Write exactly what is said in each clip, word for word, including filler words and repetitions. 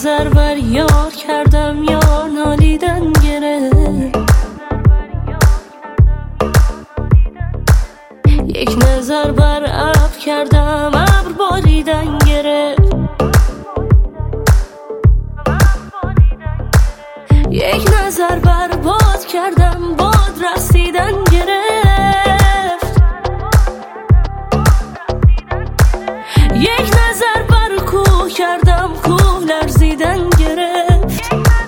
نظر بر یار کردم یار نالیدن گرفت. یک نظر بر ابر کردم ابر باریدن گرفت. یک نظر بر باد کردم باد رسیدن گرفت. یک نظر بر کوه کردم کوه لرزیدن گرفت.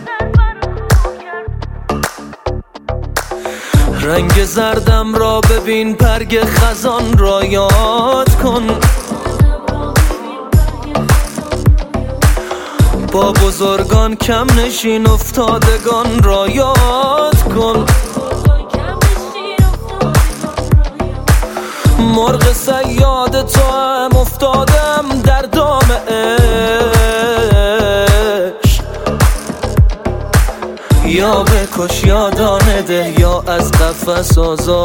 رنگ زردم را ببین برگ خزان را یاد کن. با بزرگان کم نشین افتادگان را یاد کن. مرغ صیاد تو هم افتادم در دام عشق. یا بکش یا دانه ده یا از قفس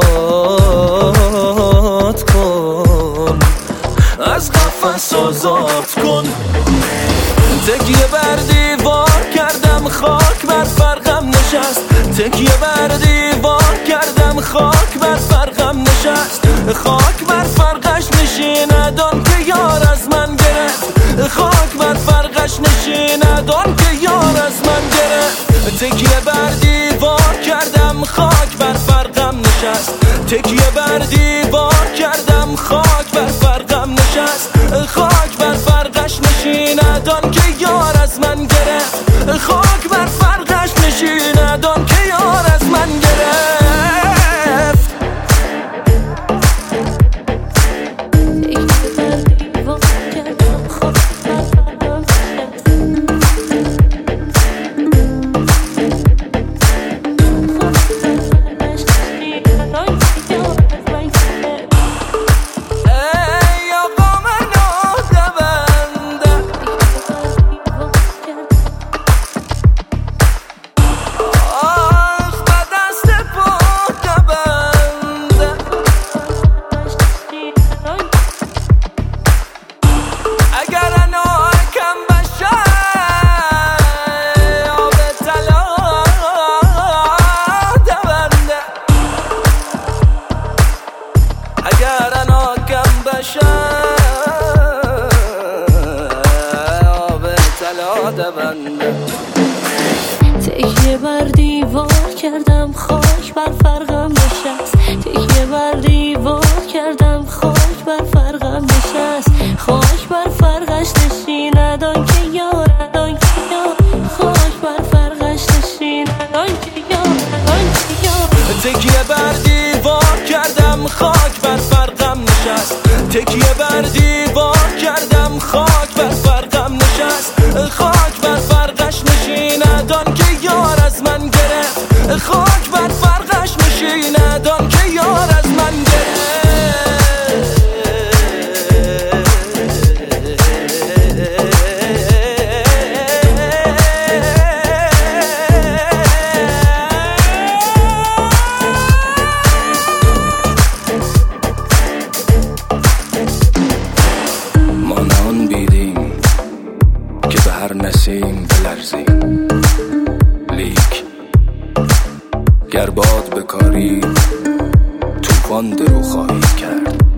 آزاد کن. از قفس آزاد کن. تکیه بر دیوار کردم خاک بر فرقم نشست. تکیه بر دیوار کردم خاک بر فرقم نشست. خاک بر فرقش نشیندان که یار از من گرفت. خاک بر فرقش نشیندان که یار از من گرفت. تکیه بر دیوار کردم خاک بر فرقم نشست. تکیه بر دیوار کردم خاک بر فرقم نشست. خاک بر فرقش نشیندان که یار از من گرفت. خاک بر فرقش نشیندان که یار از من گرفت. اگر اناکم بشم آب طلا دونده. تکیه بر دیوار کردم خاک بر فرقم نشست. تکیه بر دیوار کردم خاک بر فرقم نشست. خاک بر فرقش نشیندان که یاران که یار. خاک بر فرقش نشیندان که یاران که یار. تکیه بر دیوار کردم خاک بر فرقم نشست. تکیه بر دیوار کردم خاک بر فرقم نشست. خاک بر فرقش نشیندان که یار از من گرفت. خاک بر فرقش نشیندان که یار از من گرفت. هر نسیم بلرزیم لیک گر باد بکاری طوفان درو خواهی کرد.